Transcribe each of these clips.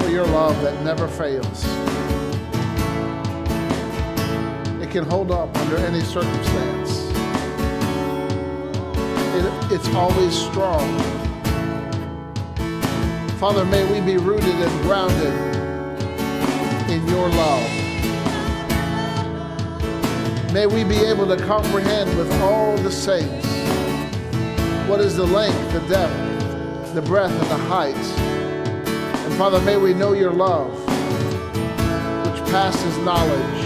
for your love that never fails. It can hold up under any circumstance. It's always strong. Father, may we be rooted and grounded in your love. May we be able to comprehend with all the saints what is the length, the depth, the breadth, and the height. And Father, may we know your love, which passes knowledge.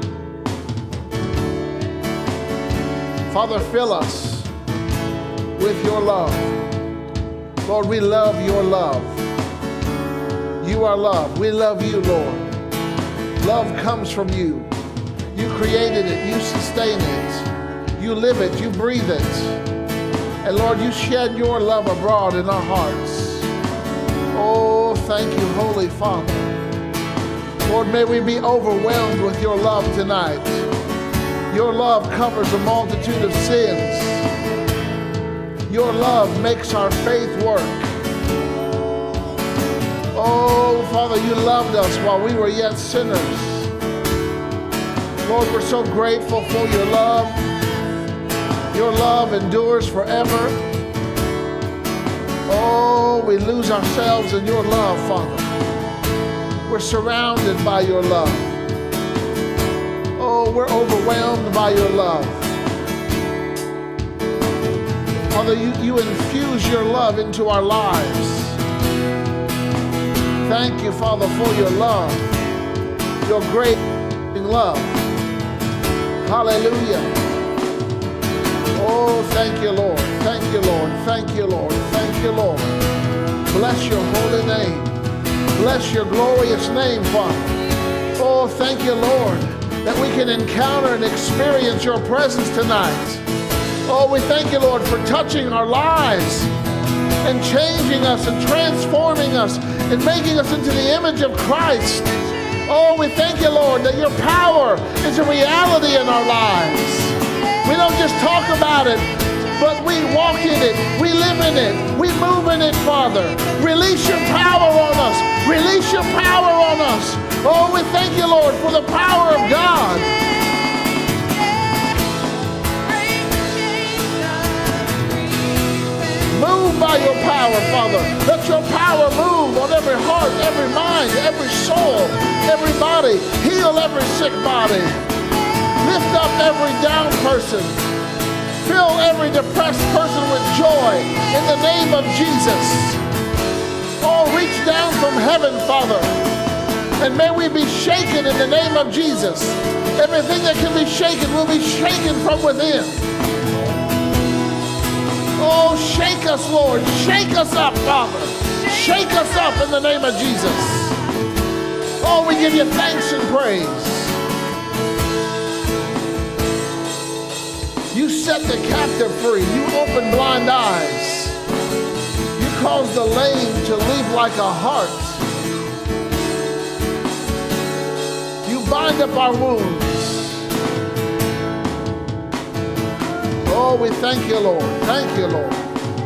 Father, fill us with your love. Lord, we love your love. You are love. We love you, Lord. Love comes from you. You created it. You sustain it. You live it. You breathe it. And Lord, you shed your love abroad in our hearts. Oh, thank you, Holy Father. Lord, may we be overwhelmed with your love tonight. Your love covers a multitude of sins. Your love makes our faith work. Oh, Father, you loved us while we were yet sinners. Lord, we're so grateful for your love. Your love endures forever. Oh, we lose ourselves in your love, Father. We're surrounded by your love. Oh, we're overwhelmed by your love. Father, you infuse your love into our lives. Thank you, Father, for your love, your great love. Hallelujah. Oh, thank you, Lord. Thank you, Lord. Thank you, Lord. Thank you, Lord. Bless your holy name. Bless your glorious name, Father. Oh, thank you, Lord, that we can encounter and experience your presence tonight. Oh, we thank you, Lord, for touching our lives and changing us and transforming us and making us into the image of Christ. Oh, we thank you, Lord, that your power is a reality in our lives. We don't just talk about it, but we walk in it. We live in it. We move in it, Father. Release your power on us. Release your power on us. Oh, we thank you, Lord, for the power of God. Move by your power, Father. Let your power move on every heart, every mind, every soul, every body. Heal every sick body. Lift up every down person. Fill every depressed person with joy in the name of Jesus. Oh, reach down from heaven, Father. And may we be shaken in the name of Jesus. Everything that can be shaken will be shaken from within. Oh, shake us, Lord. Shake us up, Father. Shake us up in the name of Jesus. Oh, we give you thanks and praise. You set the captive free. You open blind eyes. You cause the lame to leap like a hart. You bind up our wounds. Oh, we thank you, Lord. Thank you, Lord.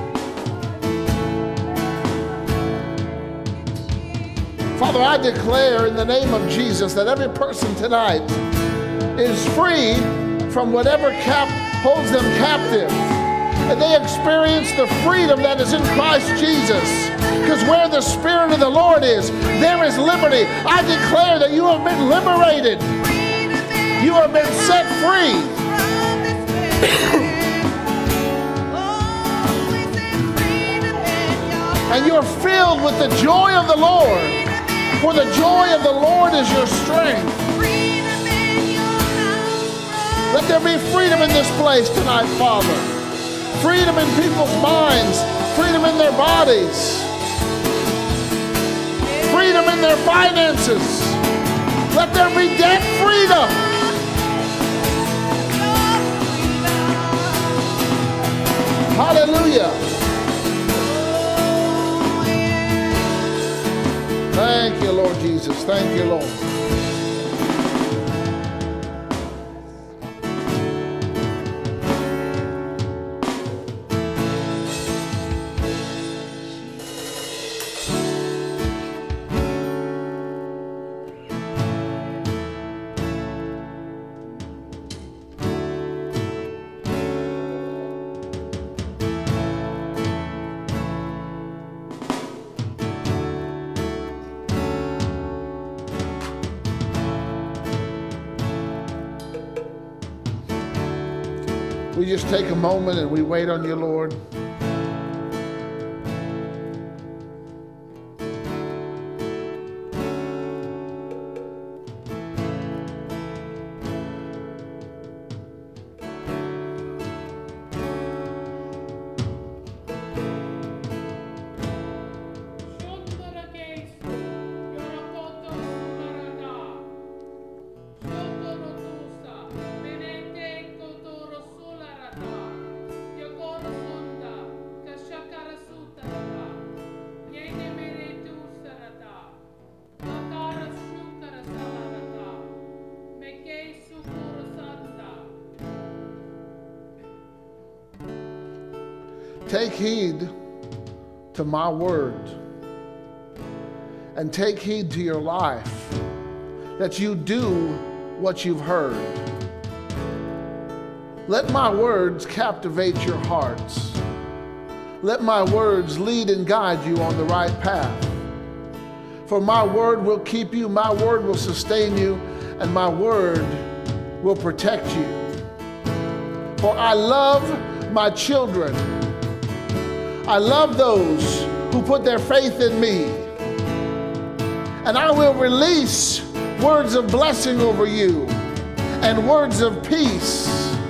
Father, I declare in the name of Jesus that every person tonight is free from whatever holds them captive. And they experience the freedom that is in Christ Jesus. Because where the Spirit of the Lord is, there is liberty. I declare that you have been liberated. You have been set free. And you're filled with the joy of the Lord. For the joy of the Lord is your strength. Let there be freedom in this place tonight, Father. Freedom in people's minds. Freedom in their bodies. Freedom in their finances. Let there be debt freedom. Hallelujah. Thank you, Lord Jesus. Thank you, Lord. We just take a moment and we wait on you, Lord. Take heed to my word and take heed to your life, that you do what you've heard. Let my words captivate your hearts. Let my words lead and guide you on the right path. For my word will keep you, my word will sustain you, and my word will protect you. For I love my children. I love those who put their faith in me. And I will release words of blessing over you and words of peace.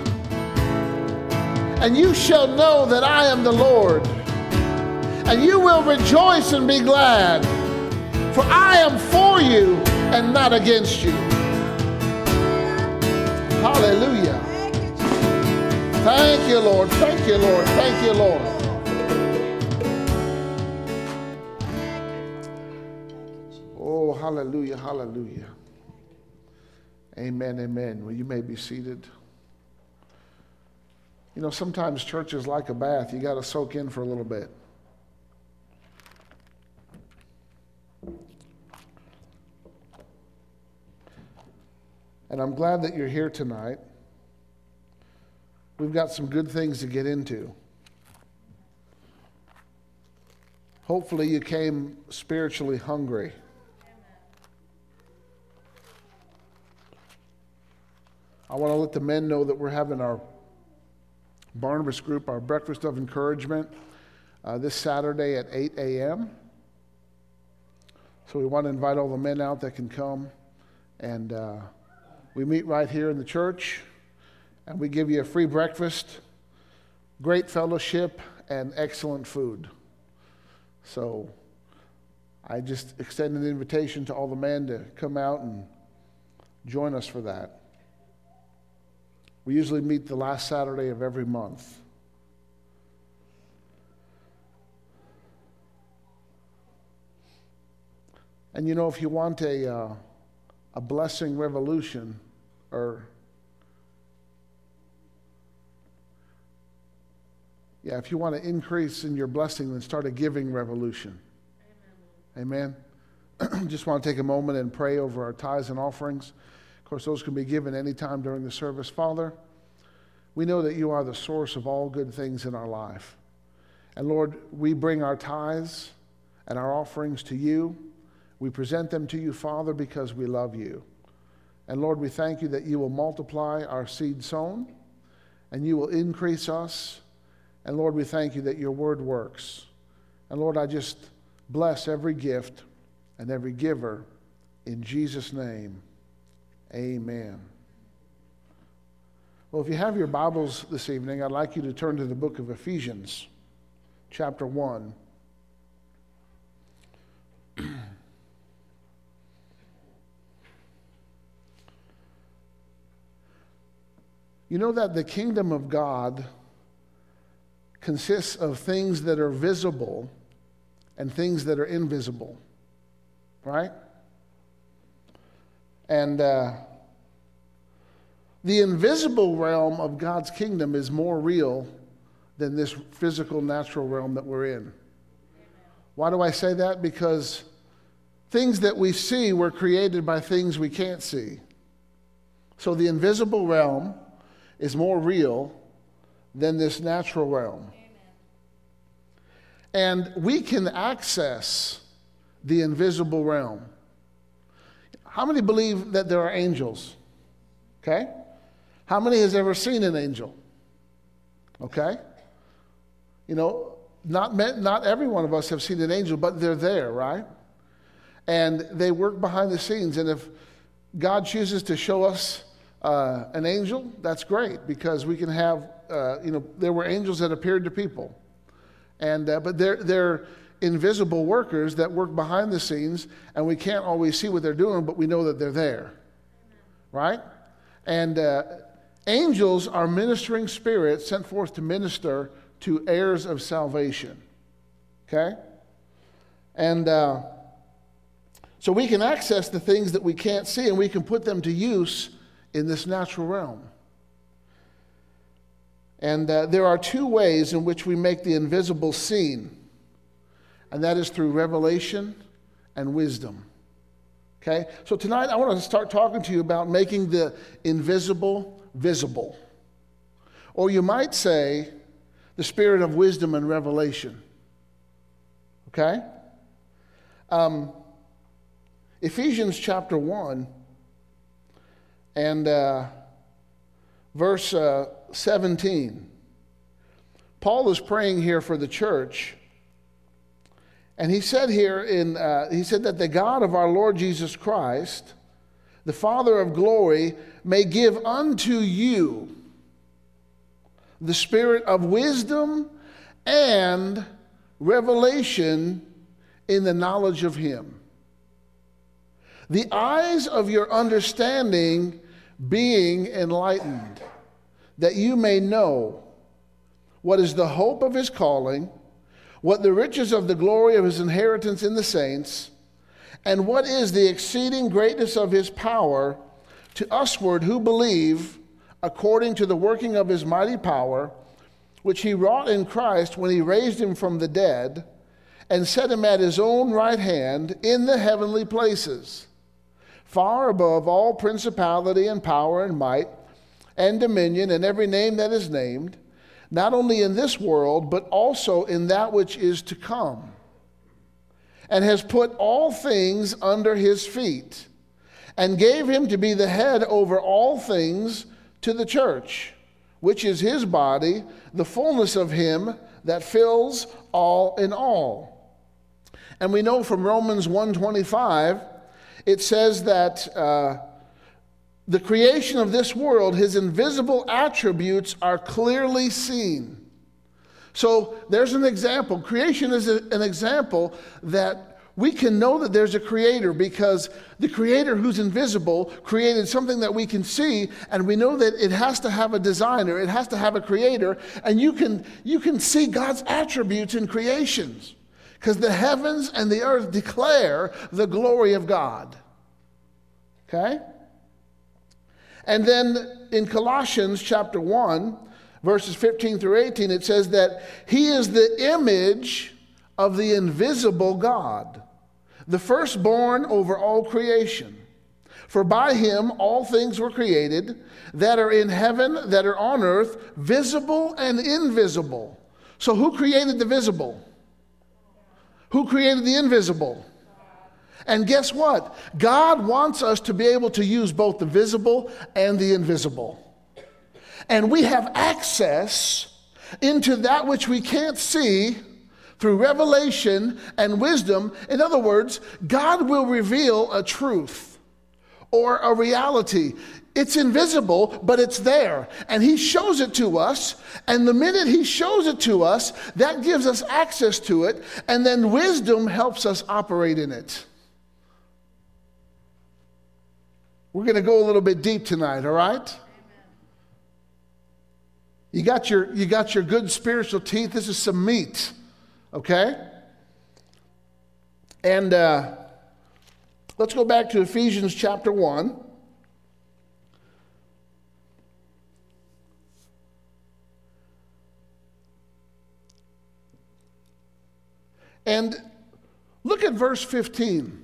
And you shall know that I am the Lord. And you will rejoice and be glad. For I am for you and not against you. Hallelujah. Thank you, Lord. Thank you, Lord. Thank you, Lord. Oh, hallelujah, hallelujah. Amen, amen. Well, you may be seated. You know, sometimes church is like a bath. You got to soak in for a little bit. And I'm glad that you're here tonight. We've got some good things to get into. Hopefully you came spiritually hungry. I want to let the men know that we're having our Barnabas group, our breakfast of encouragement, this Saturday at 8 a.m. So we want to invite all the men out that can come. And we meet right here in the church. And we give you a free breakfast, great fellowship, and excellent food. So I just extended an invitation to all the men to come out and join us for that. We usually meet the last Saturday of every month. And you know, if you want a blessing revolution, if you want to increase in your blessing, then start a giving revolution. Amen. Just want to take a moment and pray over our tithes and offerings. Of course, those can be given anytime during the service. Father, we know that you are the source of all good things in our life. And Lord, we bring our tithes and our offerings to you. We present them to you, Father, because we love you. And Lord, we thank you that you will multiply our seed sown and you will increase us. And Lord, we thank you that your word works. And Lord, I just bless every gift and every giver in Jesus' name. Amen. Well, if you have your Bibles this evening, I'd like you to turn to the book of Ephesians, chapter 1. You know that the kingdom of God consists of things that are visible and things that are invisible, right? And the invisible realm of God's kingdom is more real than this physical, natural realm that we're in. Why do I say that? Because things that we see were created by things we can't see. So the invisible realm is more real than this natural realm. And we can access the invisible realm. How many believe that there are angels? Okay? How many has ever seen an angel? Okay? You know, not every one of us have seen an angel, but they're there, right? And they work behind the scenes. And if God chooses to show us an angel, that's great, because we can have, there were angels that appeared to people. And but they're invisible workers that work behind the scenes, and we can't always see what they're doing, but we know that they're there, right? And angels are ministering spirits sent forth to minister to heirs of salvation, okay? And so we can access the things that we can't see, and we can put them to use in this natural realm. And there are two ways in which we make the invisible seen, and that is through revelation and wisdom. Okay? So tonight I want to start talking to you about making the invisible visible. Or you might say the spirit of wisdom and revelation. Okay? Ephesians chapter 1 and verse 17. Paul is praying here for the church. And he said here, he said that the God of our Lord Jesus Christ, the Father of glory, may give unto you the spirit of wisdom and revelation in the knowledge of him. The eyes of your understanding being enlightened, that you may know what is the hope of his calling, what the riches of the glory of his inheritance in the saints, and what is the exceeding greatness of his power to usward who believe, according to the working of his mighty power, which he wrought in Christ when he raised him from the dead, and set him at his own right hand in the heavenly places, far above all principality and power and might and dominion and every name that is named, not only in this world, but also in that which is to come, and has put all things under his feet, and gave him to be the head over all things to the church, which is his body, the fullness of him that fills all in all. And we know from Romans 1:25, it says that the creation of this world, his invisible attributes are clearly seen. So there's an example. Creation is an example that we can know that there's a creator, because the creator who's invisible created something that we can see, and we know that it has to have a designer, it has to have a creator, and you can see God's attributes in creations, because the heavens and the earth declare the glory of God. Okay? And then in Colossians chapter 1, verses 15 through 18, it says that he is the image of the invisible God, the firstborn over all creation. For by him all things were created, that are in heaven, that are on earth, visible and invisible. So who created the visible? Who created the invisible? And guess what? God wants us to be able to use both the visible and the invisible. And we have access into that which we can't see through revelation and wisdom. In other words, God will reveal a truth or a reality. It's invisible, but it's there. And he shows it to us. And the minute he shows it to us, that gives us access to it. And then wisdom helps us operate in it. We're going to go a little bit deep tonight, all right? You got your good spiritual teeth. This is some meat, okay? And let's go back to Ephesians chapter 1. And look at verse 15.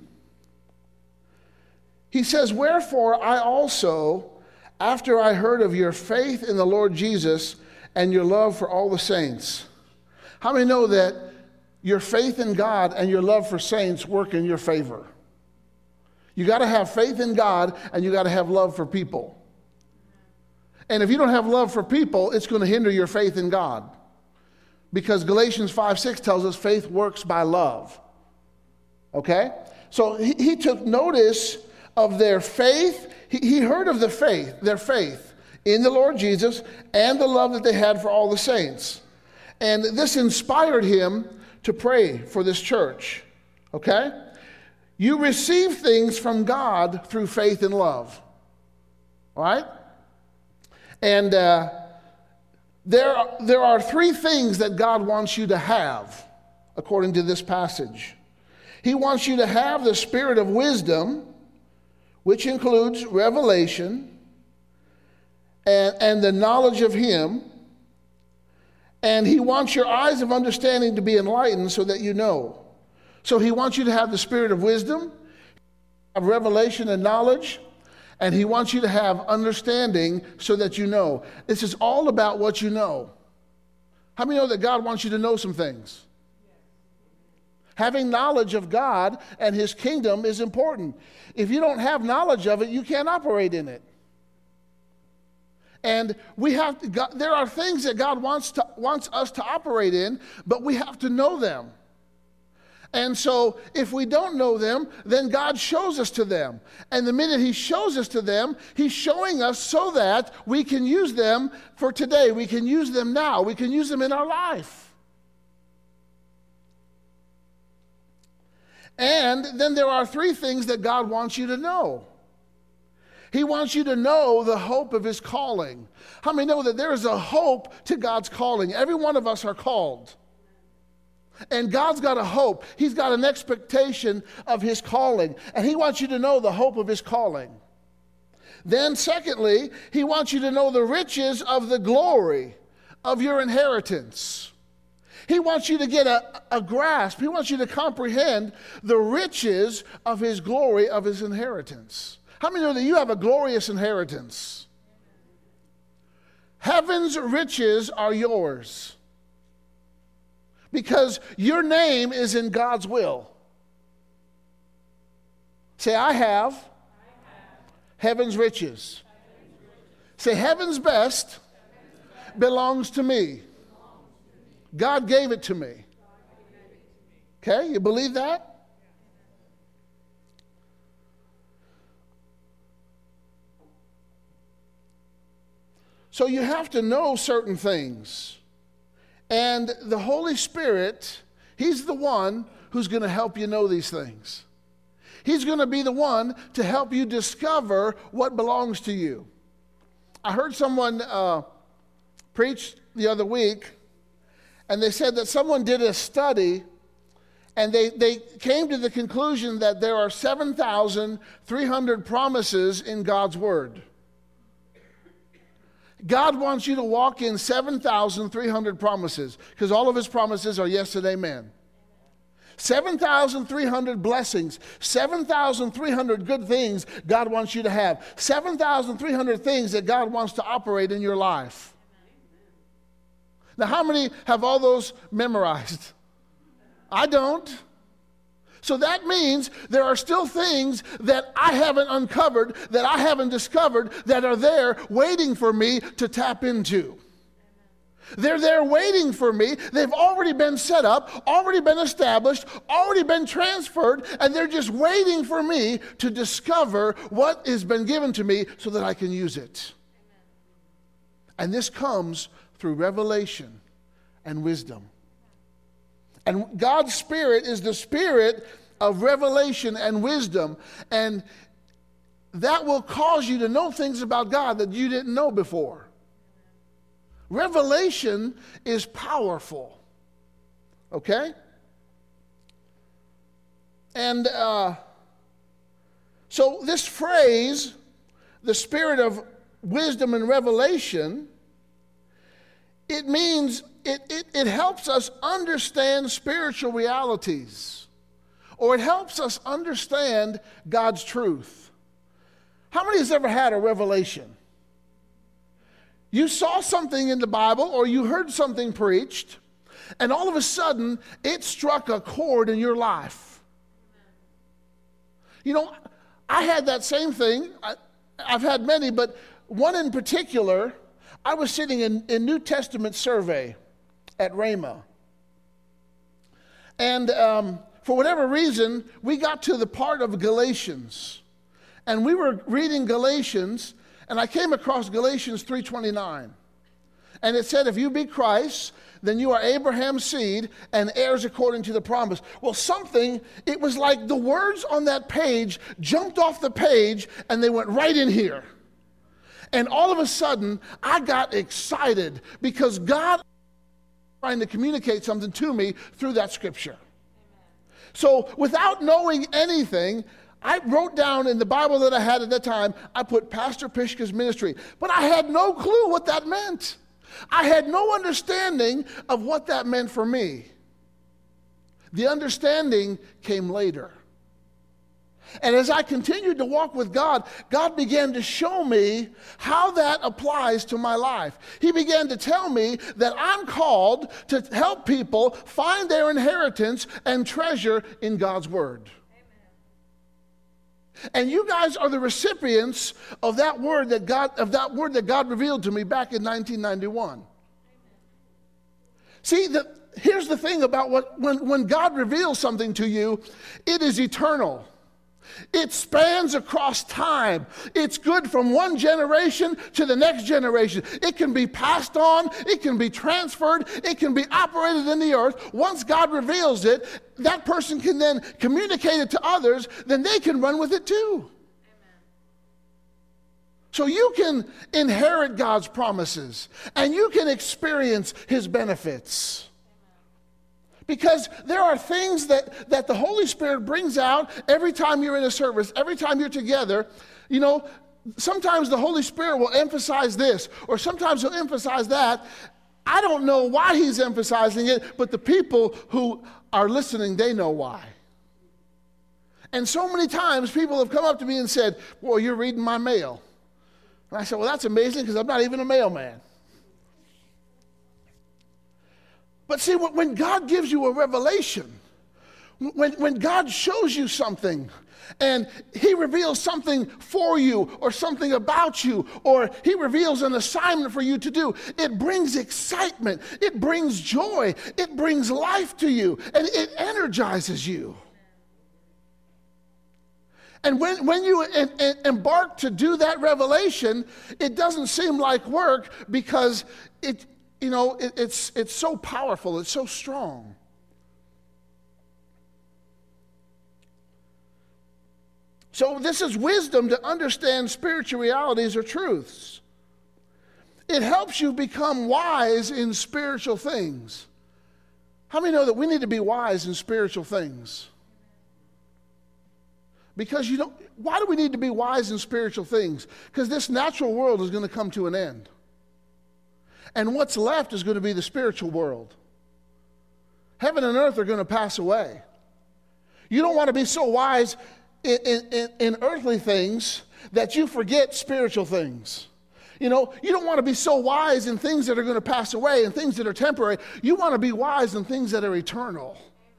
He says, wherefore I also, after I heard of your faith in the Lord Jesus and your love for all the saints. How many know that your faith in God and your love for saints work in your favor? You got to have faith in God, and you got to have love for people. And if you don't have love for people, it's going to hinder your faith in God. Because Galatians 5:6 tells us faith works by love. Okay? So he took notice of their faith. He heard of their faith in the Lord Jesus and the love that they had for all the saints. And this inspired him to pray for this church. Okay? You receive things from God through faith and love. All right? And there are three things that God wants you to have, according to this passage. He wants you to have the spirit of wisdom, which includes revelation and the knowledge of Him. And He wants your eyes of understanding to be enlightened so that you know. So He wants you to have the spirit of wisdom, of revelation and knowledge, and He wants you to have understanding so that you know. This is all about what you know. How many know that God wants you to know some things? Having knowledge of God and His kingdom is important. If you don't have knowledge of it, you can't operate in it. And there are things that God wants us to operate in, but we have to know them. And so if we don't know them, then God shows us to them. And the minute He shows us to them, He's showing us so that we can use them for today. We can use them now. We can use them in our life. And then there are three things that God wants you to know. He wants you to know the hope of His calling. How many know that there is a hope to God's calling? Every one of us are called. And God's got a hope. He's got an expectation of His calling. And He wants you to know the hope of His calling. Then secondly, He wants you to know the riches of the glory of your inheritance. He wants you to get a grasp. He wants you to comprehend the riches of His glory, of His inheritance. How many know that you have a glorious inheritance? Heaven's riches are yours. Because your name is in God's will. Say, I have heaven's riches. Say, heaven's best belongs to me. God gave it to me. Okay, you believe that? So you have to know certain things. And the Holy Spirit, He's the one who's going to help you know these things. He's going to be the one to help you discover what belongs to you. I heard someone preach the other week, and they said that someone did a study, and they came to the conclusion that there are 7,300 promises in God's Word. God wants you to walk in 7,300 promises, because all of His promises are yes and amen. 7,300 blessings, 7,300 good things God wants you to have, 7,300 things that God wants to operate in your life. Now, how many have all those memorized? I don't. So that means there are still things that I haven't uncovered, that I haven't discovered, that are there waiting for me to tap into. They're there waiting for me. They've already been set up, already been established, already been transferred, and they're just waiting for me to discover what has been given to me so that I can use it. And this comes through revelation and wisdom. And God's Spirit is the Spirit of revelation and wisdom, and that will cause you to know things about God that you didn't know before. Revelation is powerful. Okay? And so this phrase, the spirit of wisdom and revelation, it means it helps us understand spiritual realities, or it helps us understand God's truth. How many has ever had a revelation? You saw something in the Bible, or you heard something preached, and all of a sudden it struck a chord in your life. You know, I had that same thing. I've had many, but one in particular, I was sitting in New Testament survey at Rhema. And for whatever reason, we got to the part of Galatians. And we were reading Galatians, and I came across Galatians 3:29. And it said, if you be Christ, then you are Abraham's seed and heirs according to the promise. Well, it was like the words on that page jumped off the page and they went right in here. And all of a sudden, I got excited because God was trying to communicate something to me through that scripture. So without knowing anything, I wrote down in the Bible that I had at that time, I put Pastor Pishka's ministry. But I had no clue what that meant. I had no understanding of what that meant for me. The understanding came later. And as I continued to walk with God, God began to show me how that applies to my life. He began to tell me that I'm called to help people find their inheritance and treasure in God's Word. And you guys are the recipients of that word that God revealed to me back in 1991. See, here's the thing about when God reveals something to you, it is eternal. It spans across time. It's good from one generation to the next generation. It can be passed on. It can be transferred. It can be operated in the earth. Once God reveals it, that person can then communicate it to others. Then they can run with it too. Amen. So you can inherit God's promises and you can experience His benefits. Because there are things that the Holy Spirit brings out every time you're in a service, every time you're together. You know, sometimes the Holy Spirit will emphasize this, or sometimes He'll emphasize that. I don't know why He's emphasizing it, but the people who are listening, they know why. And so many times people have come up to me and said, well, you're reading my mail. And I said, well, that's amazing because I'm not even a mailman. But see, when God gives you a revelation, when God shows you something, and He reveals something for you or something about you, or He reveals an assignment for you to do, it brings excitement, it brings joy, it brings life to you, and it energizes you. And when you embark to do that revelation, it doesn't seem like work because it's so powerful, it's so strong. So this is wisdom to understand spiritual realities or truths. It helps you become wise in spiritual things. How many know that we need to be wise in spiritual things? Because why do we need to be wise in spiritual things? Because this natural world is going to come to an end. And what's left is going to be the spiritual world. Heaven and earth are going to pass away. You don't want to be so wise in earthly things that you forget spiritual things. You know, you don't want to be so wise in things that are going to pass away and things that are temporary. You want to be wise in things that are eternal.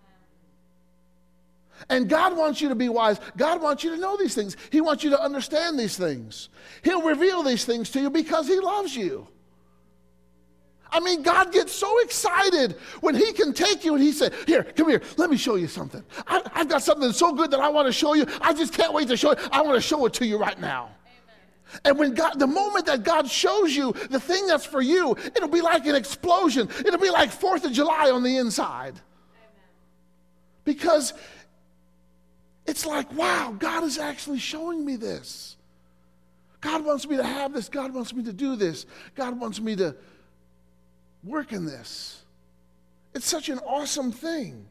And God wants you to be wise. God wants you to know these things. He wants you to understand these things. He'll reveal these things to you because He loves you. I mean, God gets so excited when He can take you and He said, here, come here, let me show you something. I've got something so good that I want to show you. I just can't wait to show it. I want to show it to you right now. Amen. And the moment that God shows you the thing that's for you, it'll be like an explosion. It'll be like 4th of July on the inside. Amen. Because it's like, wow, God is actually showing me this. God wants me to have this. God wants me to do this. God wants me to work in this. It's such an awesome thing.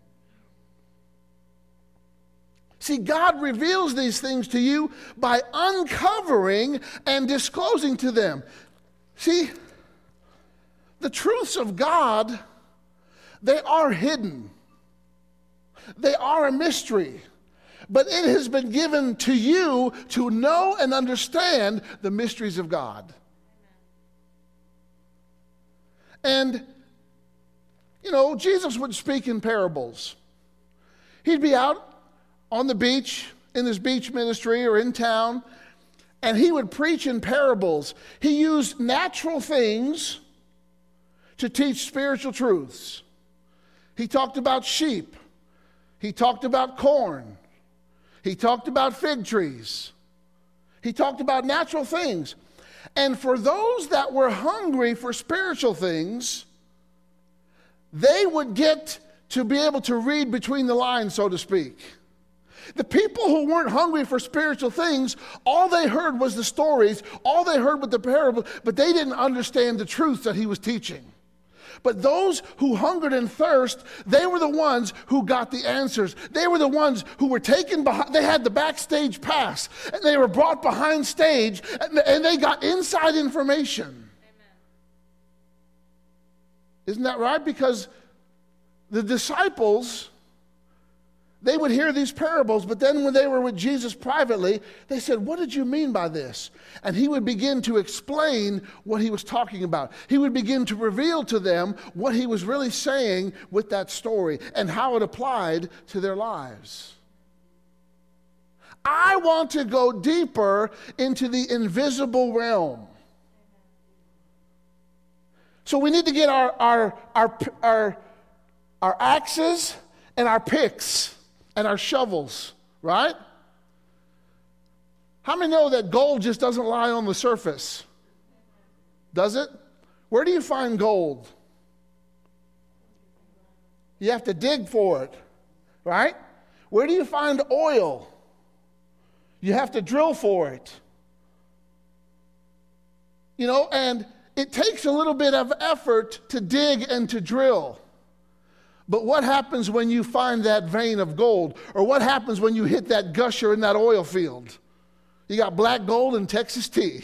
See, God reveals these things to you by uncovering and disclosing to them. See, the truths of God, they are hidden. They are a mystery. But it has been given to you to know and understand the mysteries of God. And, you know, Jesus would speak in parables. He'd be out on the beach, in his beach ministry or in town, And he would preach in parables. He used natural things to teach spiritual truths. He talked about sheep. He talked about corn. He talked about fig trees. He talked about natural things. And for those that were hungry for spiritual things, they would get to be able to read between the lines, so to speak. The people who weren't hungry for spiritual things, all they heard was the stories, all they heard was the parable, but they didn't understand the truths that he was teaching. But those who hungered and thirst, they were the ones who got the answers. They were the ones who were taken behind. They had the backstage pass, and they were brought behind stage, and they got inside information. Amen. Isn't that right? Because the disciples, they would hear these parables, but then when they were with Jesus privately, they said, "What did you mean by this?" And he would begin to explain what he was talking about. He would begin to reveal to them what he was really saying with that story and how it applied to their lives. I want to go deeper into the invisible realm. So we need to get our axes and our picks and our shovels, right? How many know that gold just doesn't lie on the surface? Does it? Where do you find gold? You have to dig for it, right? Where do you find oil? You have to drill for it. You know, and it takes a little bit of effort to dig and to drill. But what happens when you find that vein of gold? Or what happens when you hit that gusher in that oil field? You got black gold and Texas tea.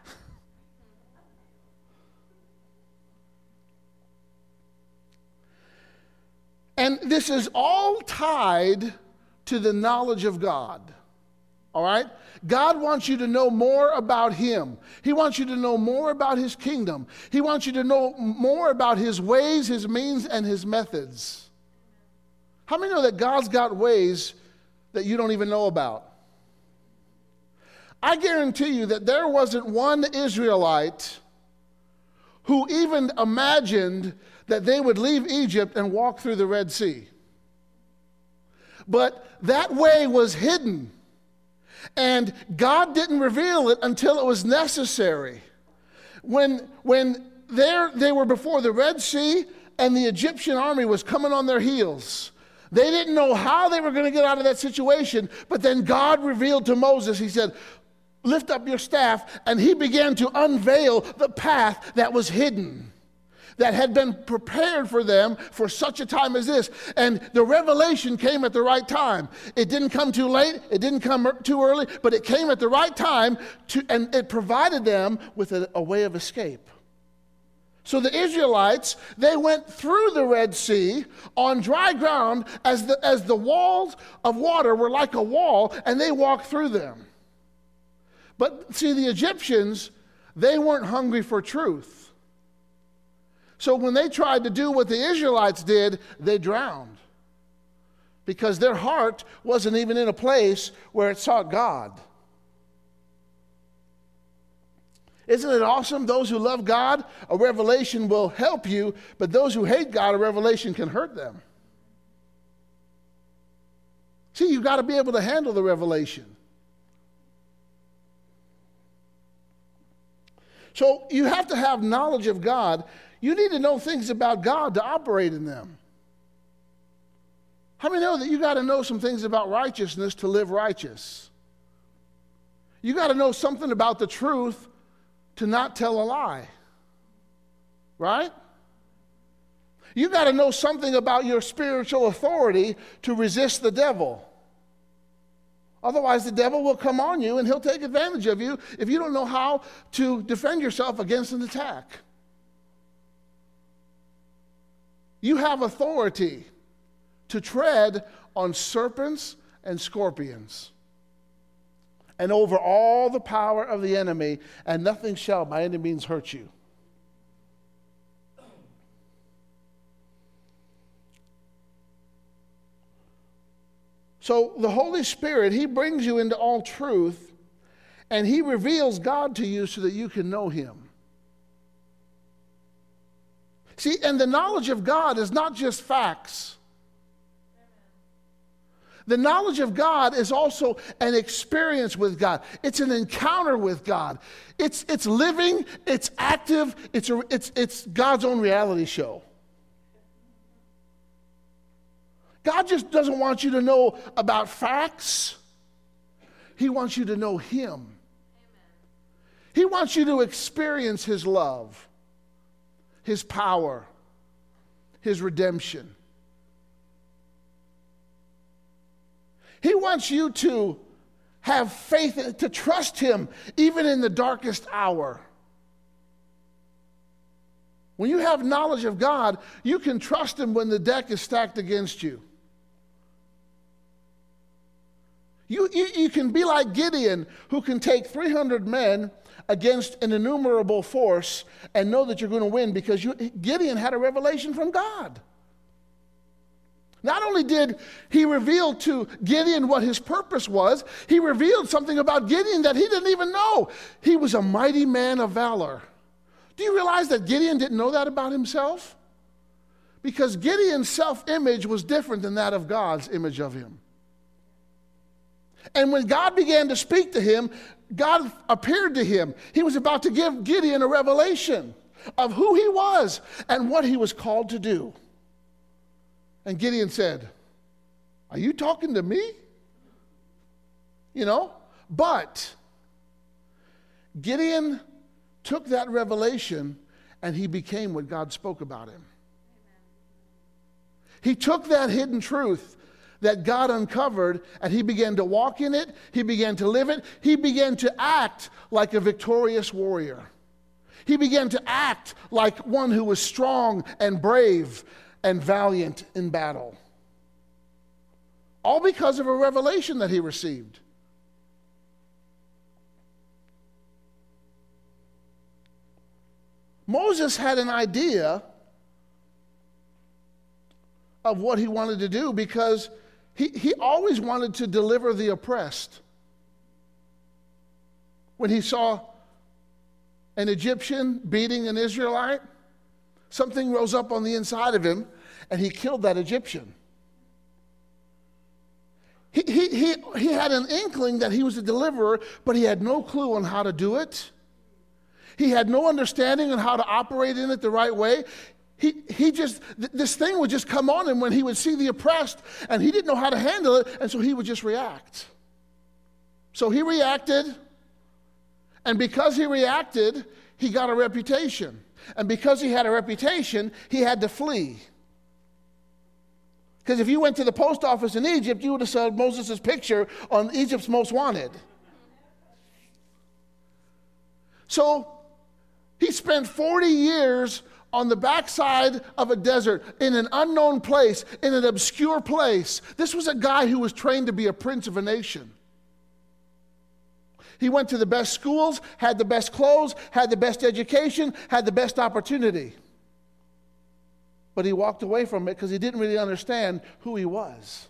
And this is all tied to the knowledge of God. All right? God wants you to know more about him. He wants you to know more about his kingdom. He wants you to know more about his ways, his means, and his methods. How many know that God's got ways that you don't even know about? I guarantee you that there wasn't one Israelite who even imagined that they would leave Egypt and walk through the Red Sea. But that way was hidden. And God didn't reveal it until it was necessary. When they were before the Red Sea and the Egyptian army was coming on their heels, they didn't know how they were going to get out of that situation, but then God revealed to Moses, he said, "Lift up your staff," and he began to unveil the path that was hidden, that had been prepared for them for such a time as this. And the revelation came at the right time. It didn't come too late, it didn't come too early, but it came at the right time, and it provided them with a way of escape. So the Israelites, they went through the Red Sea on dry ground as the walls of water were like a wall, and they walked through them. But see, the Egyptians, they weren't hungry for truth. So when they tried to do what the Israelites did, they drowned. Because their heart wasn't even in a place where it sought God. Isn't it awesome? Those who love God, a revelation will help you, but those who hate God, a revelation can hurt them. See, you've got to be able to handle the revelation. So you have to have knowledge of God. You need to know things about God to operate in them. How many know that you got to know some things about righteousness to live righteous? You got to know something about the truth to not tell a lie. Right? You got to know something about your spiritual authority to resist the devil. Otherwise, the devil will come on you and he'll take advantage of you if you don't know how to defend yourself against an attack. You have authority to tread on serpents and scorpions and over all the power of the enemy, and nothing shall by any means hurt you. So the Holy Spirit, he brings you into all truth, And he reveals God to you so that you can know him. See, and the knowledge of God is not just facts. The knowledge of God is also an experience with God. It's an encounter with God. It's living, it's active, it's God's own reality show. God just doesn't want you to know about facts. He wants you to know him. Amen. He wants you to experience his love, his power, his redemption. He wants you to have faith, to trust him even in the darkest hour. When you have knowledge of God, you can trust him when the deck is stacked against you. You can be like Gideon, who can take 300 men against an innumerable force and know that you're going to win because Gideon had a revelation from God. Not only did he reveal to Gideon what his purpose was, he revealed something about Gideon that he didn't even know. He was a mighty man of valor. Do you realize that Gideon didn't know that about himself? Because Gideon's self-image was different than that of God's image of him. And when God began to speak to him, God appeared to him. He was about to give Gideon a revelation of who he was and what he was called to do. And Gideon said, "Are you talking to me?" But Gideon took that revelation and he became what God spoke about him. He took that hidden truth that God uncovered and he began to walk in it. He began to live it. He began to act like a victorious warrior. He began to act like one who was strong and brave and valiant in battle. All because of a revelation that he received. Moses had an idea of what he wanted to do because he always wanted to deliver the oppressed. When he saw an Egyptian beating an Israelite, something rose up on the inside of him, and he killed that Egyptian. He had an inkling that he was a deliverer, but he had no clue on how to do it. He had no understanding on how to operate in it the right way. This thing would just come on him when he would see the oppressed, and he didn't know how to handle it, and so he would just react. So he reacted, and because he reacted, he got a reputation. And because he had a reputation, he had to flee. Because if you went to the post office in Egypt, you would have saw Moses' picture on Egypt's Most Wanted. So he spent 40 years on the backside of a desert, in an unknown place, in an obscure place. This was a guy who was trained to be a prince of a nation. He went to the best schools, had the best clothes, had the best education, had the best opportunity. But he walked away from it because he didn't really understand who he was.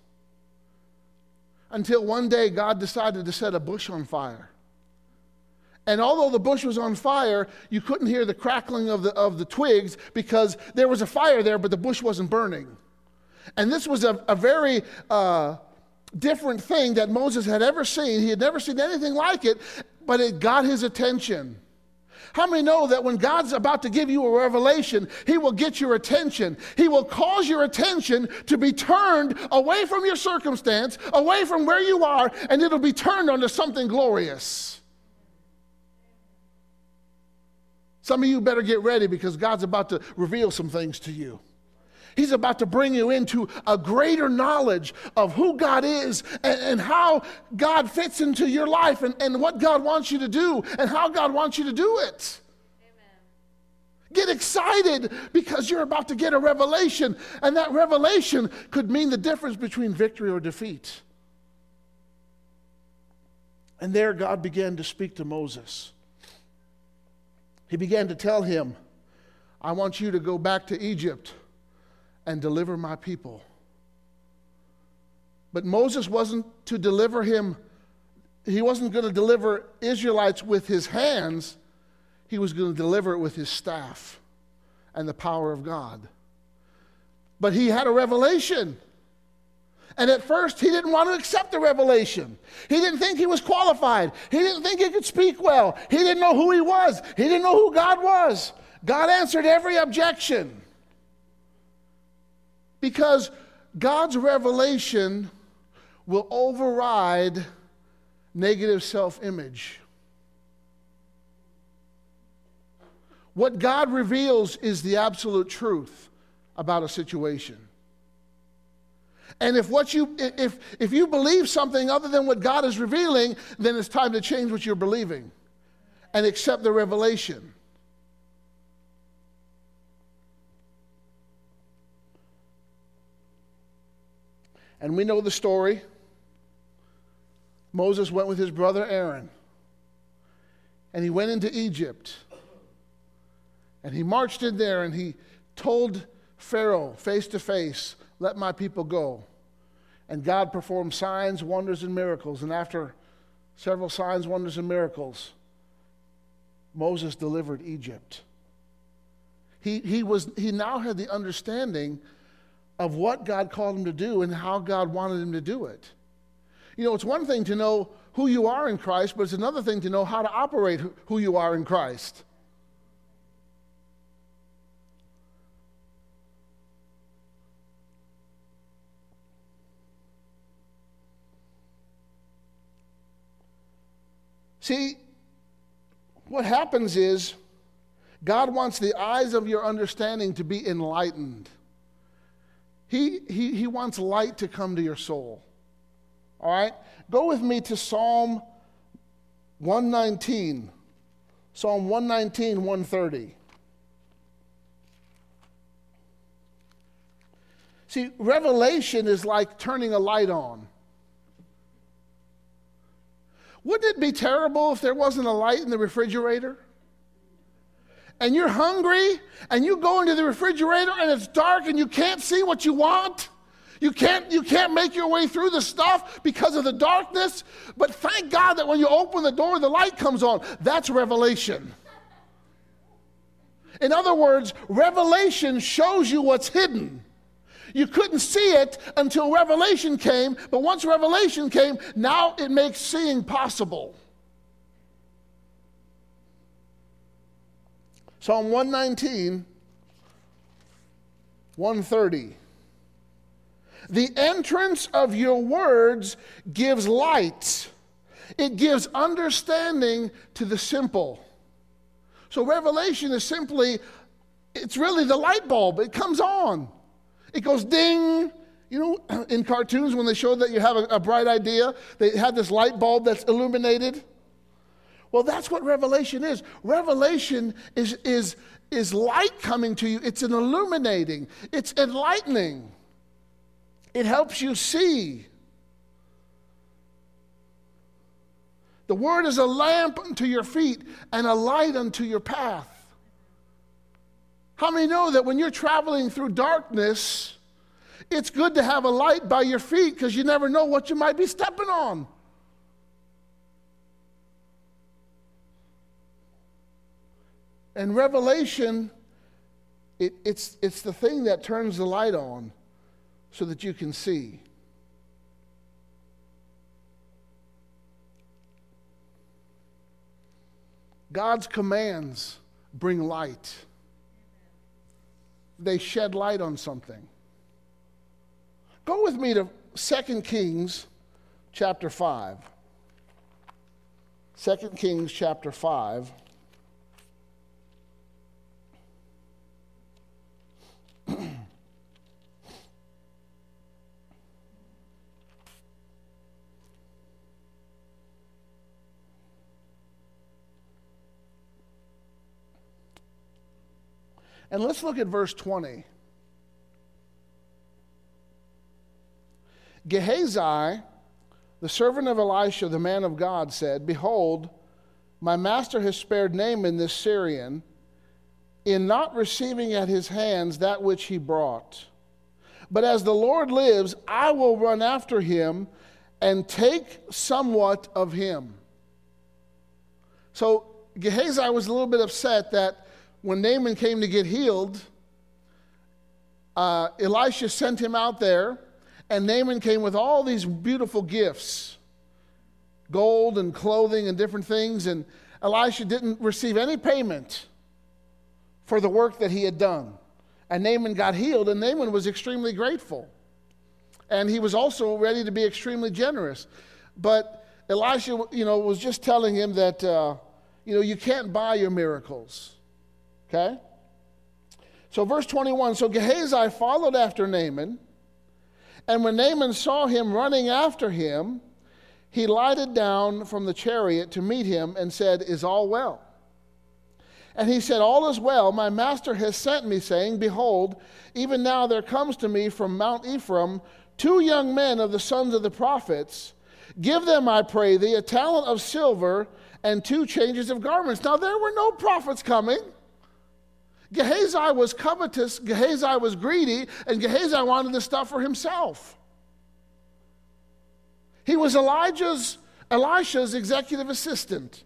Until one day God decided to set a bush on fire. And although the bush was on fire, you couldn't hear the crackling of the twigs because there was a fire there, but the bush wasn't burning. And this was a very different thing that Moses had ever seen. He had never seen anything like it, but it got his attention. How many know that when God's about to give you a revelation, he will get your attention? He will cause your attention to be turned away from your circumstance, away from where you are, and it'll be turned onto something glorious. Some of you better get ready because God's about to reveal some things to you. He's about to bring you into a greater knowledge of who God is and how God fits into your life and what God wants you to do and how God wants you to do it. Amen. Get excited because you're about to get a revelation, and that revelation could mean the difference between victory or defeat. And there God began to speak to Moses. He began to tell him, I want you to go back to Egypt and deliver my people. But Moses wasn't to deliver him he wasn't going to deliver Israelites with his hands. He was going to deliver it with his staff and the power of God. But he had a revelation. And at first, he didn't want to accept the revelation. He didn't think he was qualified. He didn't think he could speak well. He didn't know who he was. He didn't know who God was. God answered every objection. Because God's revelation will override negative self-image. What God reveals is the absolute truth about a situation. And if you believe something other than what God is revealing, then it's time to change what you're believing and accept the revelation. And we know the story. Moses went with his brother Aaron, and he went into Egypt. And he marched in there and he told Pharaoh face to face, "Let my people go." And God performed signs, wonders, and miracles. And after several signs, wonders, and miracles, Moses delivered Egypt. He now had the understanding of what God called him to do and how God wanted him to do it. You know, it's one thing to know who you are in Christ, but it's another thing to know how to operate who you are in Christ. See, what happens is God wants the eyes of your understanding to be enlightened. He wants light to come to your soul. All right? Go with me to Psalm 119. Psalm 119, 130. See, revelation is like turning a light on. Wouldn't it be terrible if there wasn't a light in the refrigerator? And you're hungry, and you go into the refrigerator, and it's dark, and you can't see what you want. You can't make your way through the stuff because of the darkness. But thank God that when you open the door, the light comes on. That's revelation. In other words, revelation shows you what's hidden. You couldn't see it until revelation came, but once revelation came, now it makes seeing possible. Psalm 119, 130. The entrance of your words gives light. It gives understanding to the simple. So revelation is simply, it's really the light bulb. It comes on. It goes ding. You know, in cartoons when they show that you have a bright idea, they have this light bulb that's illuminated. Well, that's what revelation is. Revelation is light coming to you. It's an illuminating. It's enlightening. It helps you see. The word is a lamp unto your feet and a light unto your path. How many know that when you're traveling through darkness, it's good to have a light by your feet because you never know what you might be stepping on? And revelation, it's the thing that turns the light on so that you can see. God's commands bring light. They shed light on something. Go with me to 2 Kings chapter 5. 2 Kings chapter 5. And let's look at verse 20. Gehazi, the servant of Elisha, the man of God, said, "Behold, my master has spared Naaman this Syrian in not receiving at his hands that which he brought. But as the Lord lives, I will run after him and take somewhat of him. So Gehazi was a little bit upset that when Naaman came to get healed, Elisha sent him out there, and Naaman came with all these beautiful gifts, gold and clothing and different things, and Elisha didn't receive any payment for the work that he had done. And Naaman got healed, and Naaman was extremely grateful. And he was also ready to be extremely generous. But Elisha, was just telling him that, you can't buy your miracles. Okay? So verse 21, so Gehazi followed after Naaman, and when Naaman saw him running after him, he lighted down from the chariot to meet him and said, "Is all well?" And he said, "All is well. My master has sent me, saying, Behold, even now there comes to me from Mount Ephraim 2 young men of the sons of the prophets. Give them, I pray thee, a talent of silver and 2 changes of garments." Now there were no prophets coming. Gehazi was covetous, Gehazi was greedy, and Gehazi wanted the stuff for himself. He was Elisha's executive assistant.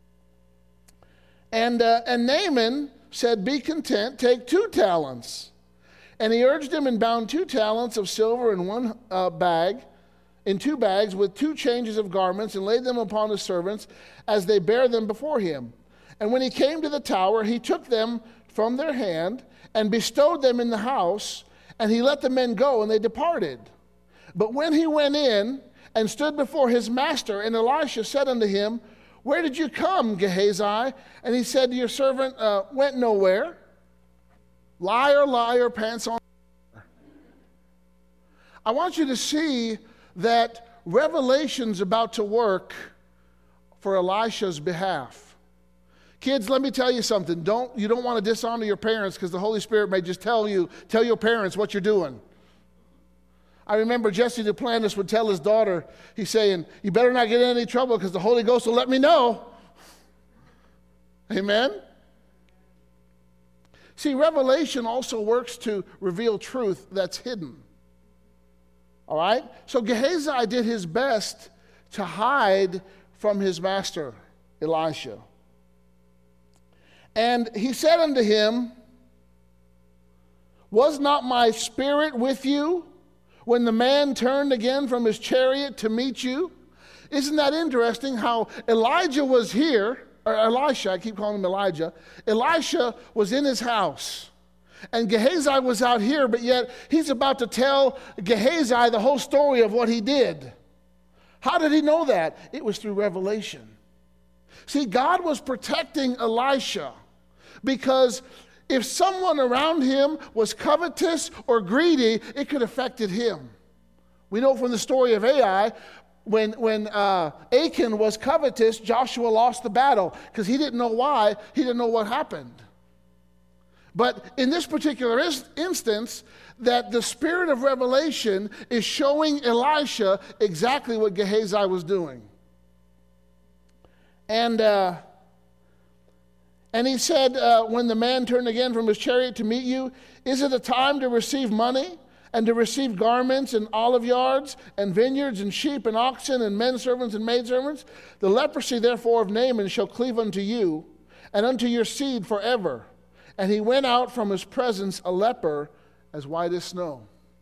And Naaman said, "Be content, take 2 talents. And he urged him and bound 2 talents of silver in 1 bag, in 2 bags with 2 changes of garments, and laid them upon his servants as they bare them before him. And when he came to the tower, he took them from their hand and bestowed them in the house, and he let the men go, and they departed. But when he went in and stood before his master, and Elisha said unto him, Where did you come, Gehazi? And he said, Your servant went nowhere. Liar, liar, pants on. I want you to see that revelation's about to work for Elisha's behalf. Kids, let me tell you something. You don't want to dishonor your parents, because the Holy Spirit may just tell your parents what you're doing. I remember Jesse Duplantis would tell his daughter, he's saying, "You better not get in any trouble, because the Holy Ghost will let me know." Amen? See, revelation also works to reveal truth that's hidden. All right? So Gehazi did his best to hide from his master, Elisha. And he said unto him, "Was not my spirit with you when the man turned again from his chariot to meet you?" Isn't that interesting how Elijah was here, or Elisha, I keep calling him Elijah. Elisha was in his house. And Gehazi was out here, but yet he's about to tell Gehazi the whole story of what he did. How did he know that? It was through revelation. See, God was protecting Elisha, because if someone around him was covetous or greedy, it could have affected him. We know from the story of Ai, when Achan was covetous, Joshua lost the battle because he didn't know why, he didn't know what happened. But in this particular instance, that the spirit of revelation is showing Elisha exactly what Gehazi was doing. And he said, when the man turned again from his chariot to meet you, is it a time to receive money and to receive garments and olive yards and vineyards and sheep and oxen and men servants and maidservants? The leprosy therefore of Naaman shall cleave unto you and unto your seed forever. And he went out from his presence a leper as white as snow.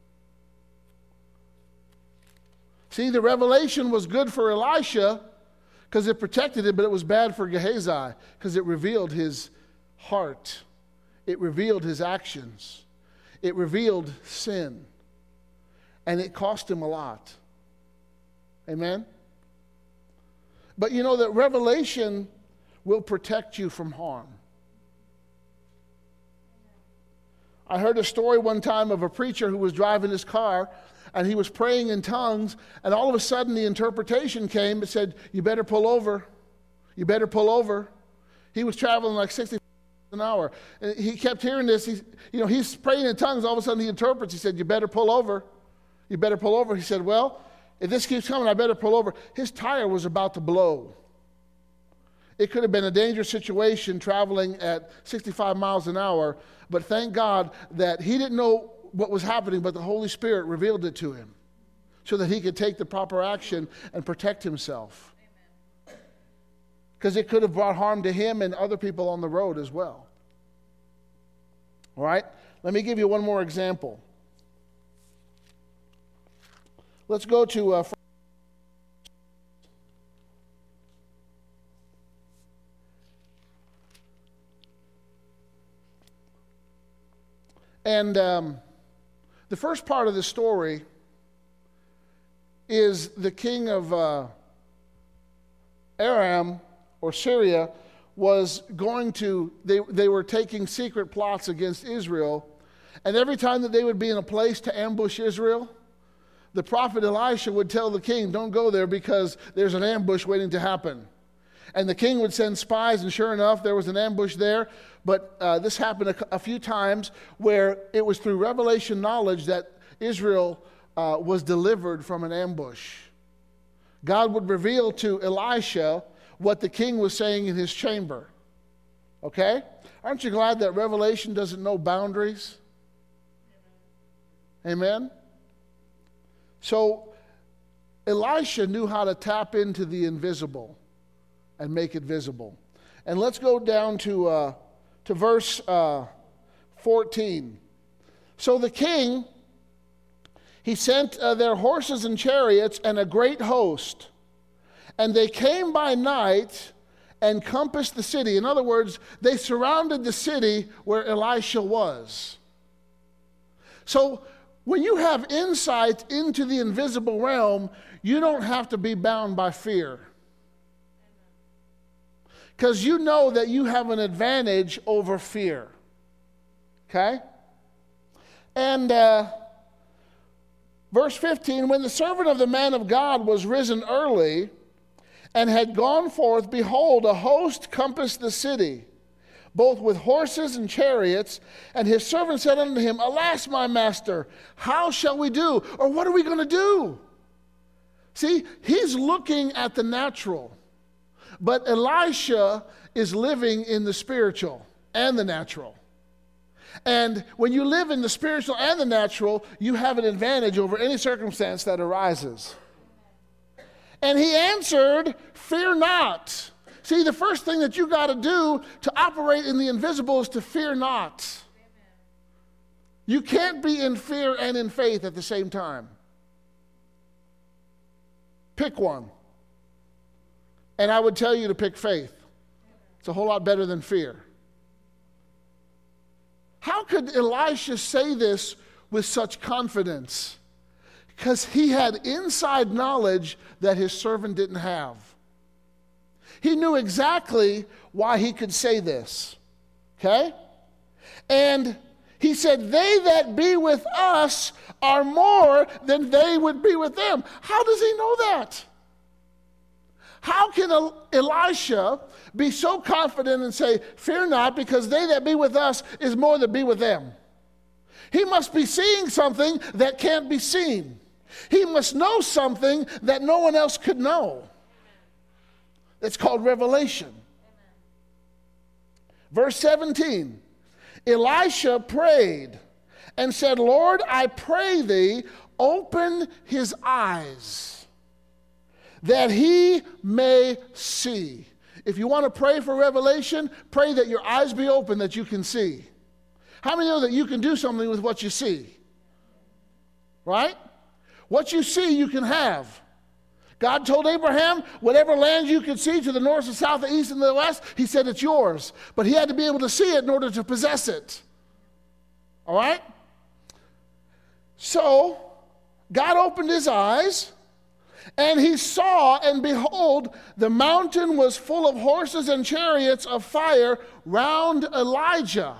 See, the revelation was good for Elisha because it protected him, but it was bad for Gehazi because it revealed his heart. It revealed his actions. It revealed sin. And it cost him a lot. Amen? But you know that revelation will protect you from harm. I heard a story one time of a preacher who was driving his car, and he was praying in tongues, and all of a sudden the interpretation came that said, "You better pull over. You better pull over." He was traveling like 60 an hour. And he kept hearing this. He's praying in tongues. All of a sudden he interprets. He said, "You better pull over. You better pull over." He said, "Well, if this keeps coming, I better pull over." His tire was about to blow. It could have been a dangerous situation traveling at 65 miles an hour, but thank God that he didn't know what was happening, but the Holy Spirit revealed it to him. so that he could take the proper action and protect himself. Because it could have brought harm to him and other people on the road as well. All right? Let me give you one more example. Let's go to the first part of the story is the king of Aram, or Syria, was going to, they were taking secret plots against Israel, and every time that they would be in a place to ambush Israel, the prophet Elisha would tell the king, don't go there because there's an ambush waiting to happen. And the king would send spies, and sure enough, there was an ambush there. But this happened a few times where it was through revelation knowledge that Israel was delivered from an ambush. God would reveal to Elisha what the king was saying in his chamber. Okay? Aren't you glad that revelation doesn't know boundaries? Amen? So Elisha knew how to tap into the invisible and make it visible. And let's go down to verse 14. So the king, he sent their horses and chariots and a great host. And they came by night and compassed the city. In other words, they surrounded the city where Elisha was. So when you have insight into the invisible realm, you don't have to be bound by fear. Because you know that you have an advantage over fear. Okay? And verse 15, when the servant of the man of God was risen early and had gone forth, behold, a host compassed the city, both with horses and chariots. And his servant said unto him, Alas, my master, how shall we do? Or what are we going to do? See, he's looking at the natural. But Elisha is living in the spiritual and the natural. And when you live in the spiritual and the natural, you have an advantage over any circumstance that arises. And he answered, Fear not. See, the first thing that you got to do to operate in the invisible is to fear not. You can't be in fear and in faith at the same time. Pick one. And I would tell you to pick faith. It's a whole lot better than fear. How could Elisha say this with such confidence? Because he had inside knowledge that his servant didn't have. He knew exactly why he could say this. Okay? And he said, They that be with us are more than they would be with them. How does he know that? How can Elisha be so confident and say, Fear not, because they that be with us is more than be with them? He must be seeing something that can't be seen. He must know something that no one else could know. It's called revelation. Verse 17, Elisha prayed and said, Lord, I pray thee, open his eyes, that he may see. If you want to pray for revelation, pray that your eyes be open that you can see. How many know that you can do something with what you see? Right? What you see, you can have. God told Abraham, whatever land you could see to the north, the south, the east, and the west, he said it's yours. But he had to be able to see it in order to possess it. All right? So, God opened his eyes, and he saw, and behold, the mountain was full of horses and chariots of fire round Elisha.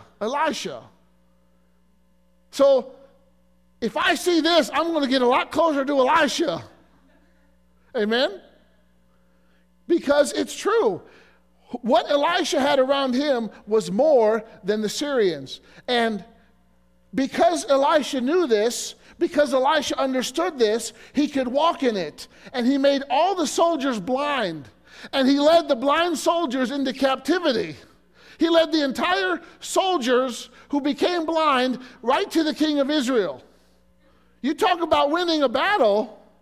So, if I see this, I'm going to get a lot closer to Elisha. Amen? Because it's true. What Elisha had around him was more than the Syrians. And because Elisha knew this, because Elisha understood this, he could walk in it. And he made all the soldiers blind. And he led the blind soldiers into captivity. He led the entire soldiers who became blind right to the king of Israel. You talk about winning a battle.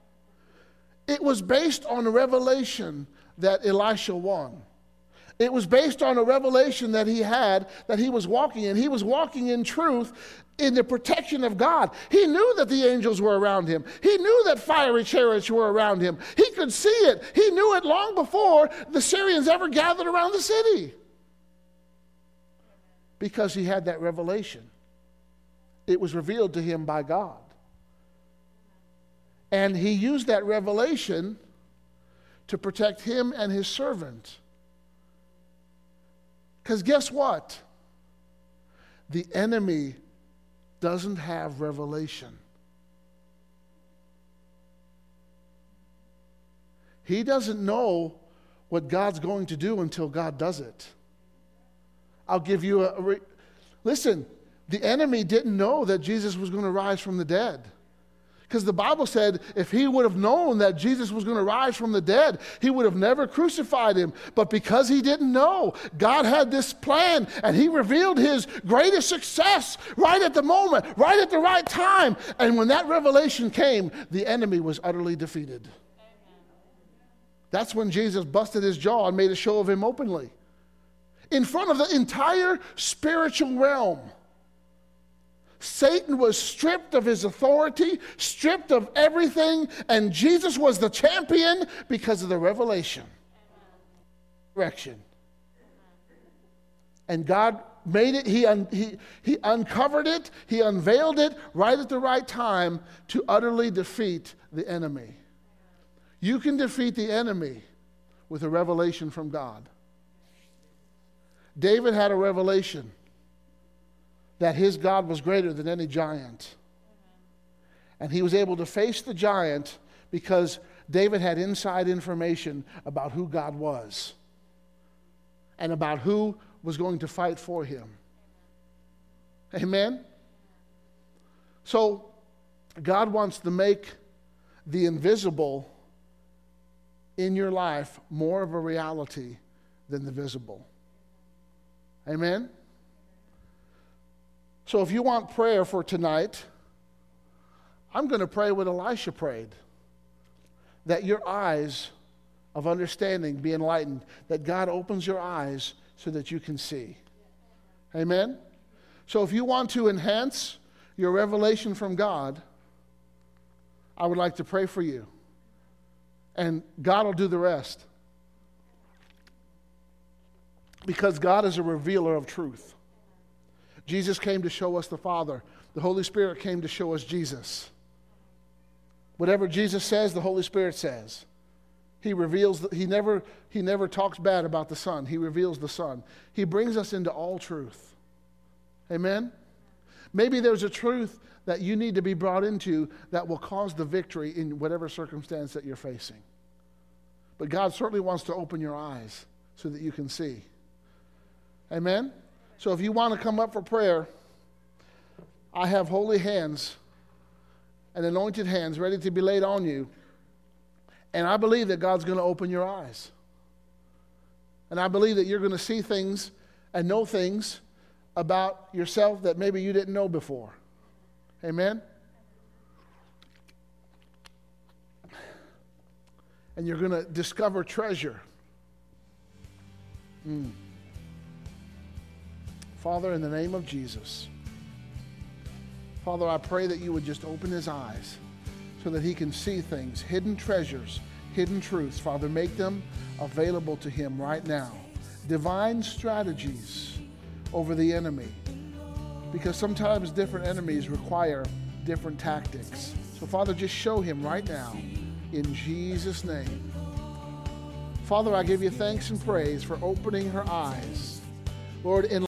It was based on a revelation that Elisha won. It was based on a revelation that he had, that he was walking in. He was walking in truth, in the protection of God. He knew that the angels were around him. He knew that fiery chariots were around him. He could see it. He knew it long before the Syrians ever gathered around the city. Because he had that revelation. It was revealed to him by God. And he used that revelation to protect him and his servant. Because guess what? The enemy doesn't have revelation. He doesn't know what God's going to do until God does it. I'll give you listen, the enemy didn't know that Jesus was going to rise from the dead. Because the Bible said if he would have known that Jesus was going to rise from the dead, he would have never crucified him. But because he didn't know, God had this plan, and he revealed his greatest success right at the moment, right at the right time. And when that revelation came, the enemy was utterly defeated. That's when Jesus busted his jaw and made a show of him openly. In front of the entire spiritual realm. Satan was stripped of his authority, stripped of everything, and Jesus was the champion because of the revelation. Direction. And God made it, he uncovered it, he unveiled it right at the right time to utterly defeat the enemy. You can defeat the enemy with a revelation from God. David had a revelation that his God was greater than any giant. And he was able to face the giant because David had inside information about who God was and about who was going to fight for him. Amen? So, God wants to make the invisible in your life more of a reality than the visible. Amen? So if you want prayer for tonight, I'm going to pray what Elisha prayed. That your eyes of understanding be enlightened. That God opens your eyes so that you can see. Amen? So if you want to enhance your revelation from God, I would like to pray for you. And God will do the rest. Because God is a revealer of truth. Jesus came to show us the Father. The Holy Spirit came to show us Jesus. Whatever Jesus says, the Holy Spirit says. He reveals, he never talks bad about the Son. He reveals the Son. He brings us into all truth. Amen? Maybe there's a truth that you need to be brought into that will cause the victory in whatever circumstance that you're facing. But God certainly wants to open your eyes so that you can see. Amen? So if you want to come up for prayer, I have holy hands and anointed hands ready to be laid on you. And I believe that God's going to open your eyes. And I believe that you're going to see things and know things about yourself that maybe you didn't know before. Amen? And you're going to discover treasure. Father, in the name of Jesus, Father, I pray that you would just open his eyes so that he can see things, hidden treasures, hidden truths. Father, make them available to him right now. Divine strategies over the enemy, because sometimes different enemies require different tactics. So, Father, just show him right now in Jesus' name. Father, I give you thanks and praise for opening her eyes. Lord, in